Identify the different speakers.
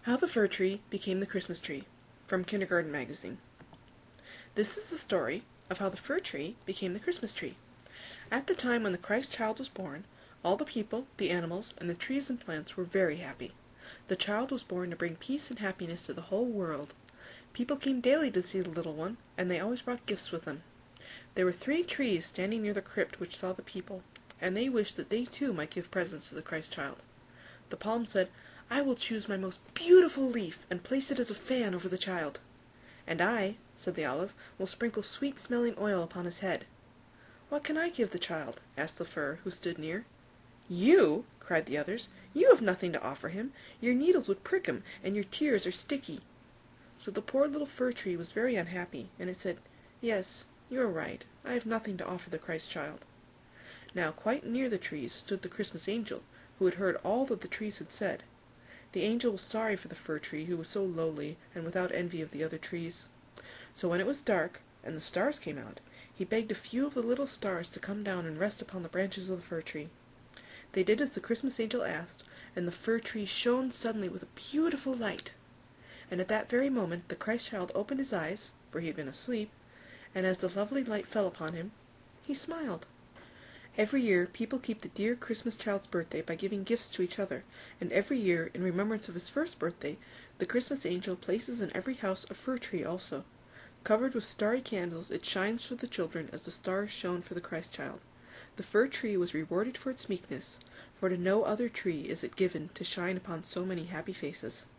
Speaker 1: How the Fir Tree Became the Christmas Tree, from Kindergarten Magazine. This is the story of how the fir tree became the Christmas tree. At the time when the Christ child was born, all the people, the animals, and the trees and plants were very happy. The child was born to bring peace and happiness to the whole world. People came daily to see the little one, and they always brought gifts with them. There were 3 trees standing near the crypt which saw the people, and they wished that they too might give presents to the Christ child. The palm said, "I will choose my most beautiful leaf and place it as a fan over the child." "And I," said the olive, "will sprinkle sweet-smelling oil upon his head." "What can I give the child?" asked the fir, who stood near. "You!" cried the others. "You have nothing to offer him. Your needles would prick him, and your tears are sticky." So the poor little fir tree was very unhappy, and it said, "Yes, you are right. I have nothing to offer the Christ child." Now quite near the trees stood the Christmas angel, who had heard all that the trees had said. The angel was sorry for the fir tree, who was so lowly and without envy of the other trees. So when it was dark, and the stars came out, he begged a few of the little stars to come down and rest upon the branches of the fir tree. They did as the Christmas angel asked, and the fir tree shone suddenly with a beautiful light. And at that very moment the Christ child opened his eyes, for he had been asleep, and as the lovely light fell upon him, he smiled. Every year people keep the dear Christmas child's birthday by giving gifts to each other, and every year, in remembrance of his first birthday, the Christmas angel places in every house a fir tree also. Covered with starry candles, it shines for the children as the stars shone for the Christ child. The fir tree was rewarded for its meekness, for to no other tree is it given to shine upon so many happy faces.